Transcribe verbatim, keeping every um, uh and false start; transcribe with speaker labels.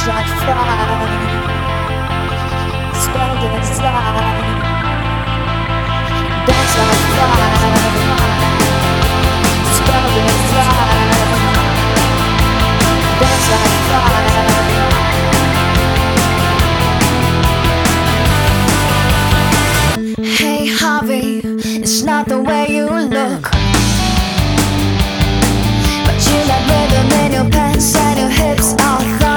Speaker 1: like fire, spelled inside. Dance like fire, spelled inside. Dance like fire. Hey Harvey, it's not the way you look, but you like rhythm in your pants and your hips. I thought